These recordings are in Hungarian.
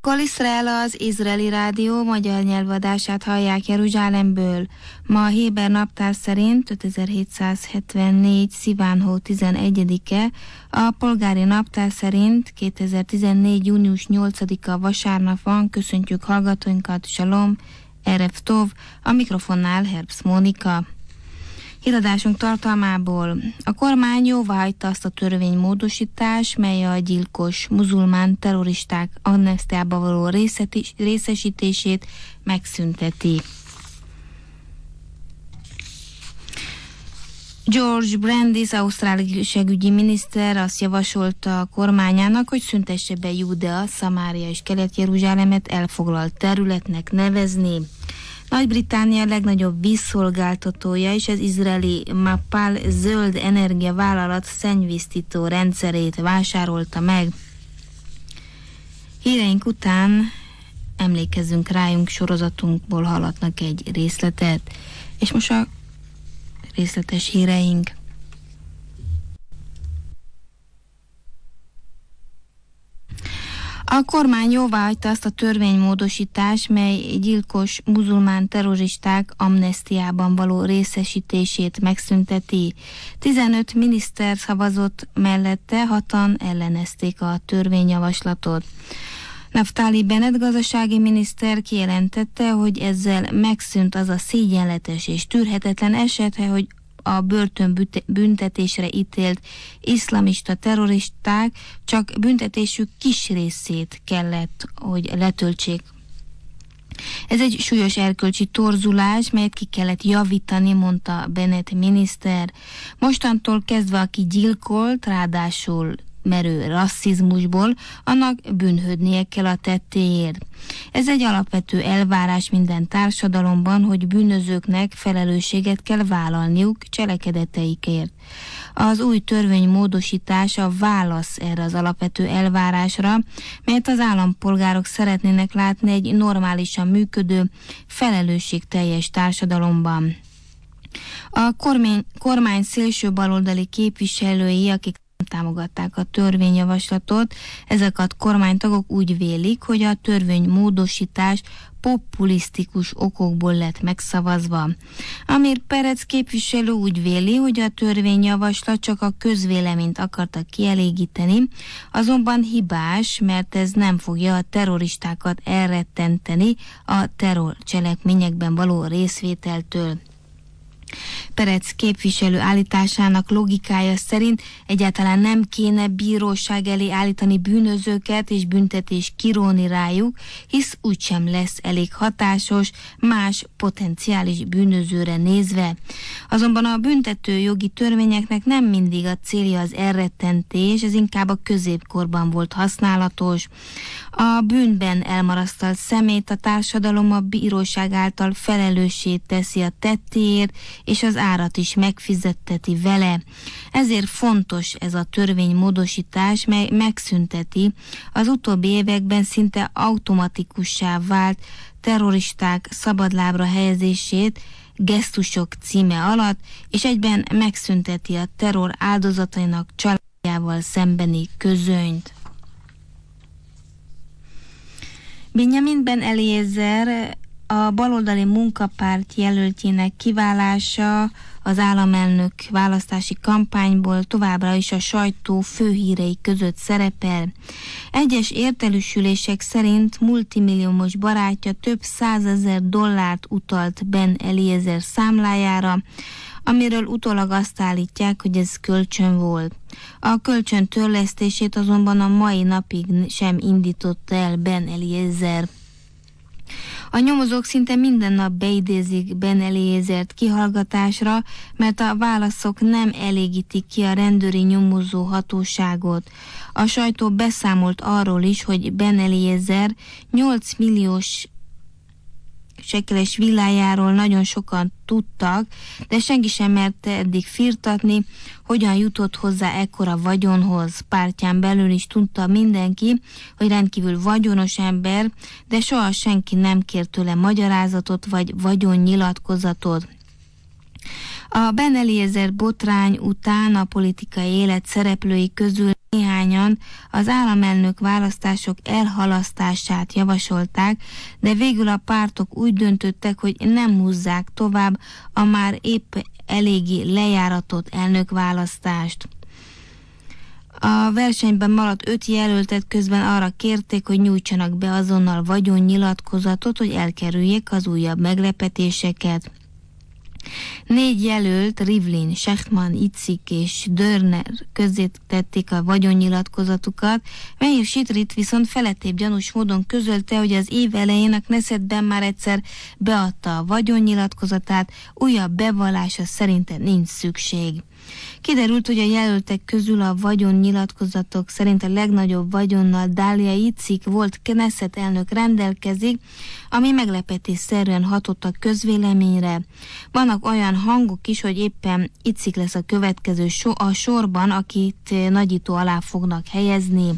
Kol Israel, az izraeli rádió magyar nyelvadását hallják Jeruzsálemből. Ma a héber naptár szerint 5774. Sziván hó 11-e, a polgári naptár szerint 2014. június 8-a vasárnap van. Köszöntjük hallgatóinkat, Shalom, Erev Tov, a mikrofonnál Herbst Mónika. Híradásunk tartalmából: a kormány jóváhagyta azt a törvénymódosítás, mely a gyilkos muzulmán terroristák amnesztiába való részesítését megszünteti. George Brandis, ausztrál igazságügyi miniszter azt javasolta a kormányának, hogy szüntesse be Júdea, Szamária és Kelet-Jeruzsálemet elfoglalt területnek nevezni. Nagy-Britannia legnagyobb vízszolgáltatója és az izraeli Mapal zöld energiavállalat szennyvíztisztító rendszerét vásárolta meg. Híreink után emlékezzünk rájunk sorozatunkból hallhatnak egy részletet. És most a részletes híreink. A kormány jóváhagyta azt a törvénymódosítást, mely gyilkos muzulmán terroristák amnesztiában való részesítését megszünteti. 15 miniszter szavazott mellette, 6-an ellenezték a törvényjavaslatot. Naftali Bennett gazdasági miniszter kijelentette, hogy ezzel megszűnt az a szégyenletes és tűrhetetlen eset, hogy a börtönbüntetésre ítélt iszlamista terroristák csak büntetésük kis részét kellett, hogy letöltsék. Ez egy súlyos erkölcsi torzulás, melyet ki kellett javítani, mondta Bennett miniszter. Mostantól kezdve, aki gyilkolt, ráadásul merő rasszizmusból, annak bűnhődnie kell a tettéért. Ez egy alapvető elvárás minden társadalomban, hogy bűnözőknek felelősséget kell vállalniuk cselekedeteikért. Az új törvénymódosítás a válasz erre az alapvető elvárásra, melyet az állampolgárok szeretnének látni egy normálisan működő, felelősségteljes társadalomban. A kormány szélső baloldali képviselői, akik támogatták a törvényjavaslatot, ezek a kormánytagok úgy vélik, hogy a törvénymódosítás populisztikus okokból lett megszavazva. Amir Perec képviselő úgy véli, hogy a törvényjavaslat csak a közvéleményt akarta kielégíteni, azonban hibás, mert ez nem fogja a terroristákat elrettenteni a terrorcselekményekben való részvételtől. Perec képviselő állításának logikája szerint egyáltalán nem kéne bíróság elé állítani bűnözőket és büntetés kiróni rájuk, hisz úgysem lesz elég hatásos más potenciális bűnözőre nézve. Azonban a büntető jogi törvényeknek nem mindig a célja az elrettentés, ez inkább a középkorban volt használatos. A bűnben elmarasztalt személyt a társadalom a bíróság által felelőssé teszi a tettéért, és az árat is megfizetteti vele. Ezért fontos ez a törvénymódosítás, mely megszünteti az utóbbi években szinte automatikussá vált terroristák szabadlábra helyezését Gesztusok címe alatt, és egyben megszünteti a terror áldozatainak családjával szembeni közönyt. Binyamin Ben Eliezer, a baloldali munkapárt jelöltjének kiválása az államelnök választási kampányból továbbra is a sajtó főhírei között szerepel. Egyes értelmesülések szerint multimilliómos barátja több $100,000 utalt Ben Eliezer számlájára, amiről utólag azt állítják, hogy ez kölcsön volt. A kölcsön törlesztését azonban a mai napig sem indította el Ben Eliezer. A nyomozók szinte minden nap beidézik Ben Eliezert kihallgatásra, mert a válaszok nem elégítik ki a rendőri nyomozó hatóságot. A sajtó beszámolt arról is, hogy Ben Eliezer 8 milliós sekeles villájáról nagyon sokan tudtak, de senki sem merte eddig firtatni, hogyan jutott hozzá ekkora vagyonhoz. Pártján belül is tudta mindenki, hogy rendkívül vagyonos ember, de soha senki nem kért tőle magyarázatot vagy vagyonnyilatkozatot. A Ben Eliezer botrány után a politikai élet szereplői közül néhányan az államelnök választások elhalasztását javasolták, de végül a pártok úgy döntöttek, hogy nem húzzák tovább a már épp eléggé lejáratott elnökválasztást. A versenyben maradt 5 jelöltet közben arra kérték, hogy nyújtsanak be azonnal vagyonnyilatkozatot, hogy elkerüljék az újabb meglepetéseket. 4 jelölt, Rivlin, Shechtman, Itzik és Dörner közzétették a vagyonnyilatkozatukat, Meir Shitrit viszont felettébb gyanús módon közölte, hogy az év elején a Knessetben már egyszer beadta a vagyonnyilatkozatát, újabb bevallása szerinte nincs szükség. Kiderült, hogy a jelöltek közül a vagyonnyilatkozatok szerint a legnagyobb vagyonnal Dália Itzik volt Knesset elnök rendelkezik, ami meglepetésszerűen hatott a közvéleményre. Vannak olyan hangok is, hogy éppen Itzik lesz a következő a sorban, akit nagyító alá fognak helyezni.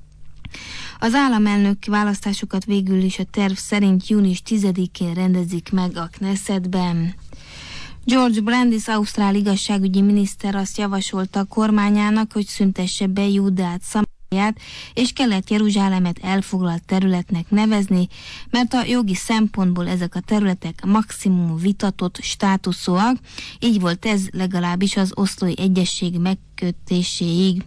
Az államelnök választásokat végül is a terv szerint június 10-én rendezik meg a Knessetben. George Brandis ausztrál igazságügyi miniszter azt javasolta a kormányának, hogy szüntesse be Júdeát, Szamáriát és Kelet-Jeruzsálemet elfoglalt területnek nevezni, mert a jogi szempontból ezek a területek maximum vitatott státuszúak, így volt ez legalábbis az oszlói egyezség megkötéséig.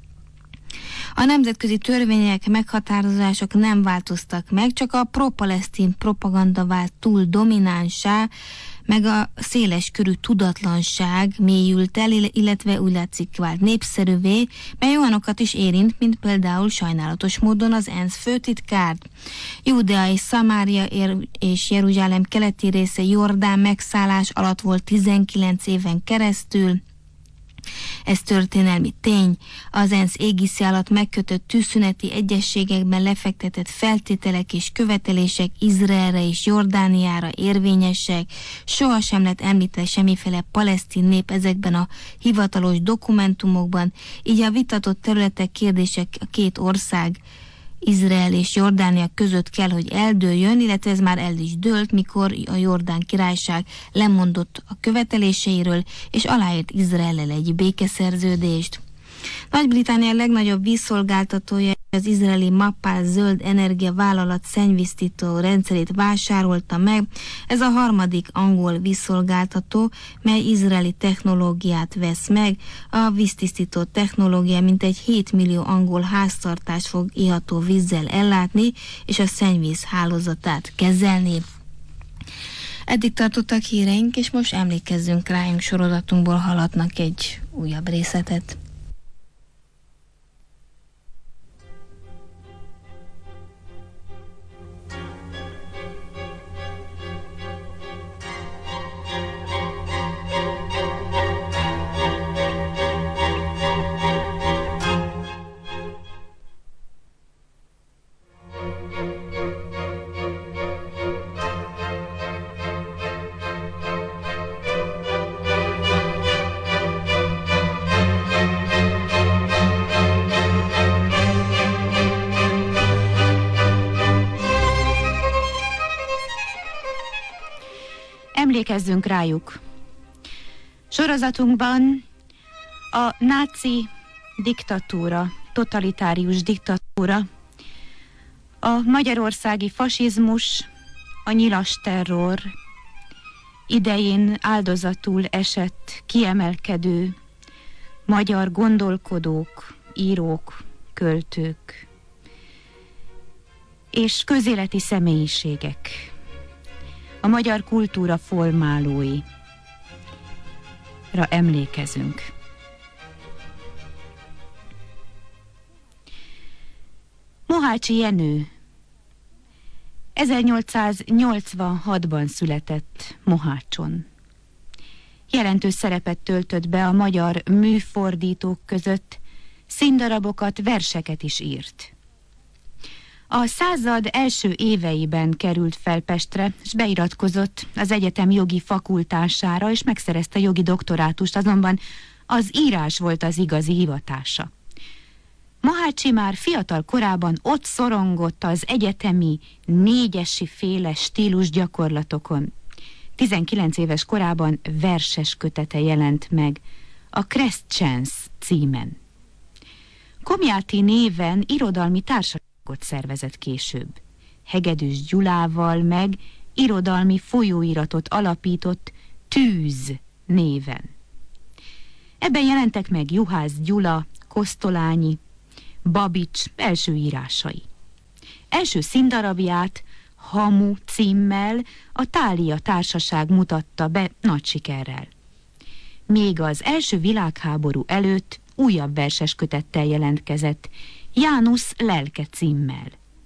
A nemzetközi törvények, meghatározások nem változtak meg, csak a pro-palesztin propaganda vált túl dominánsá, meg a széles körű tudatlanság mélyült el, illetve úgy látszik vált népszerűvé, mely olyanokat is érint, mint például sajnálatos módon az ENSZ főtitkárt. Júdea és Szamária és Jeruzsálem keleti része Jordán megszállás alatt volt 19 éven keresztül. Ez történelmi tény. Az ENSZ égisze alatt megkötött tűzszüneti egyezségekben lefektetett feltételek és követelések Izraelre és Jordániára érvényesek. Sohasem lett említve semmiféle palesztin nép ezekben a hivatalos dokumentumokban, így a vitatott területek kérdések a két ország, Izrael és Jordánia között kell, hogy eldőljön, illetve ez már el is dőlt, mikor a Jordán királyság lemondott a követeléseiről, és aláírt Izraellel egy békeszerződést. Nagy-Britannia legnagyobb vízszolgáltatója az izraeli Mappal zöld energia vállalat szennyvíztisztító rendszerét vásárolta meg. Ez a harmadik angol vízszolgáltató, mely izraeli technológiát vesz meg. A víztisztító technológia mintegy 7 millió angol háztartást fog iható vízzel ellátni, és a szennyvíz hálózatát kezelni. Eddig tartottak híreink, és most emlékezzünk rájunk sorozatunkból hallhatnak egy újabb részletet. Emlékezzünk rájuk. Sorozatunkban a náci diktatúra, totalitárius diktatúra, a magyarországi fasizmus, a nyilas terror idején áldozatul esett, kiemelkedő magyar gondolkodók, írók, költők és közéleti személyiségek, a magyar kultúra formálóira emlékezünk. Mohácsi Jenő 1886-ban született Mohácson. Jelentős szerepet töltött be a magyar műfordítók között, színdarabokat, verseket is írt. A század első éveiben került fel Pestre, és beiratkozott az egyetem jogi fakultására, és megszerezte jogi doktorátust, azonban az írás volt az igazi hivatása. Mohácsi már fiatal korában ott szorongott az egyetemi négyesi féle stílus gyakorlatokon. 19 éves korában verses kötete jelent meg, a Crescens címen. Komjáti néven irodalmi társaságot szervezett később. Hegedűs Gyulával meg irodalmi folyóiratot alapított Tűz néven. Ebben jelentek meg Juhász Gyula, Kosztolányi, Babics első írásai. Első színdarabját Hamu címmel a Thália Társaság mutatta be nagy sikerrel. Még az első világháború előtt újabb verseskötettel jelentkezett, Jánusz lelke címmel.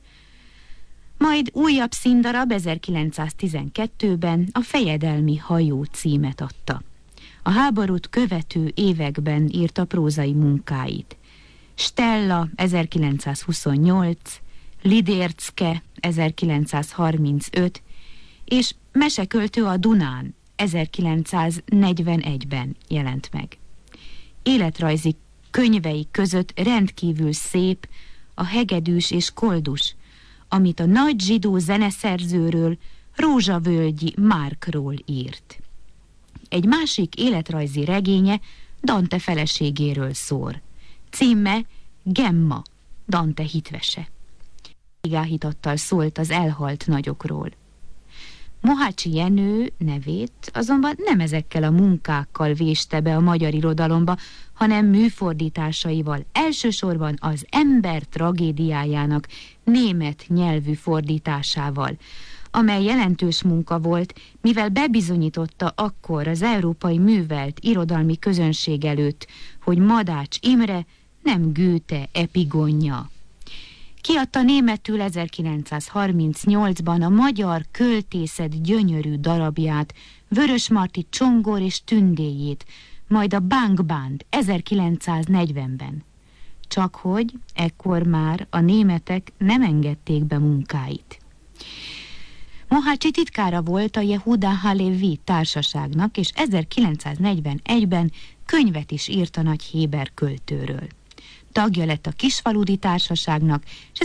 Majd újabb színdarab 1912-ben a Fejedelmi hajó címet adta. A háborút követő években írta prózai munkáit. Stella 1928, Lidércke 1935 és Meseköltő a Dunán 1941-ben jelent meg. Életrajzi könyvei között rendkívül szép a Hegedűs és Koldus, amit a nagy zsidó zeneszerzőről, Rózsavölgyi Márkról írt. Egy másik életrajzi regénye Dante feleségéről szól. Címe Gemma, Dante hitvese. Igáhítattal szólt az elhalt nagyokról. Mohácsi Jenő nevét azonban nem ezekkel a munkákkal véste be a magyar irodalomba, hanem műfordításaival, elsősorban az Ember tragédiájának német nyelvű fordításával, amely jelentős munka volt, mivel bebizonyította akkor az európai művelt irodalmi közönség előtt, hogy Madács Imre nem Goethe epigonja. Kiadta németül 1938-ban a magyar költészet gyönyörű darabját, Vörösmarty Csongor és Tündéjét, majd a Bang Band 1940-ben. Csakhogy ekkor már a németek nem engedték be munkáit. Mohácsi titkára volt a Jehuda Halevi társaságnak, és 1941-ben könyvet is írt a nagy héber költőről. Tagja lett a Kisfaludi Társaságnak, és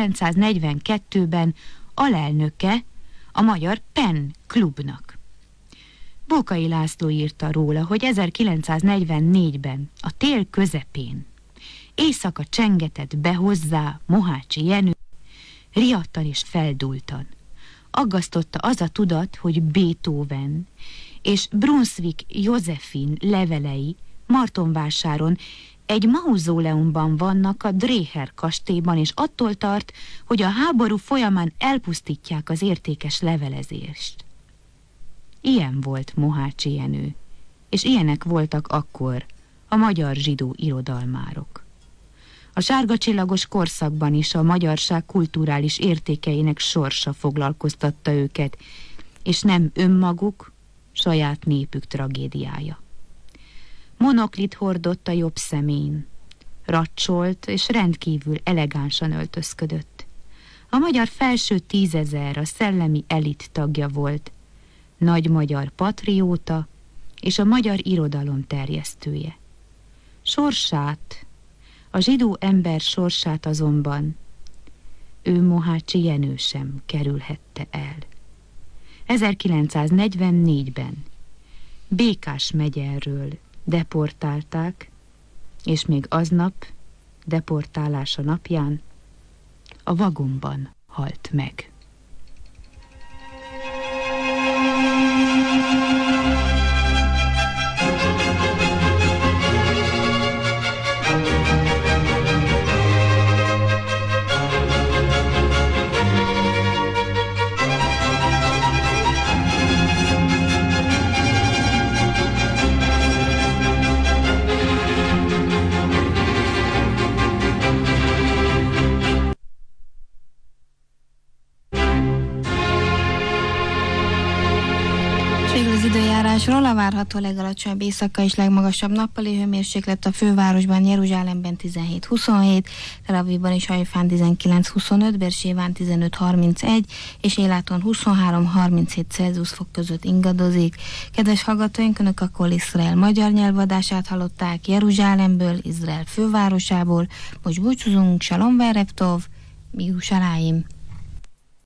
1942-ben alelnöke a Magyar Penn Klubnak. Bokai László írta róla, hogy 1944-ben, a tél közepén, éjszaka csengetett be hozzá Mohácsi Jenő, riadtan és feldúltan. Aggasztotta az a tudat, hogy Beethoven és Brunswick Józefin levelei Martonvásáron egy mauzóleumban vannak a Dreher kastélyban, és attól tart, hogy a háború folyamán elpusztítják az értékes levelezést. Ilyen volt Mohácsi Jenő, és ilyenek voltak akkor a magyar zsidó irodalmárok. A sárga csillagos korszakban is a magyarság kulturális értékeinek sorsa foglalkoztatta őket, és nem önmaguk, saját népük tragédiája. Monoklit hordott a jobb szemén, racsolt és rendkívül elegánsan öltözködött. A magyar felső 10 000 a szellemi elit tagja volt, nagy magyar patrióta és a magyar irodalom terjesztője. Sorsát, a zsidó ember sorsát azonban ő Mohácsi Jenő sem kerülhette el. 1944-ben Békás megyerről deportálták, és még aznap, deportálása napján a vagonban halt meg. A várható legalacsonyabb éjszaka és legmagasabb nappali hőmérséklet a fővárosban, Jeruzsálemben 17-27, Tel Avivban és Haifán 19-25, Bérsében 15-31 és Éláton 23-37 Celsius fok között ingadozik. Kedves hallgatóink, Önök a Kol Iszrael magyar nyelvadását hallották Jeruzsálemből, Izrael fővárosából. Most búcsúzunk, Shalom Verev Tov, Yerushalayim.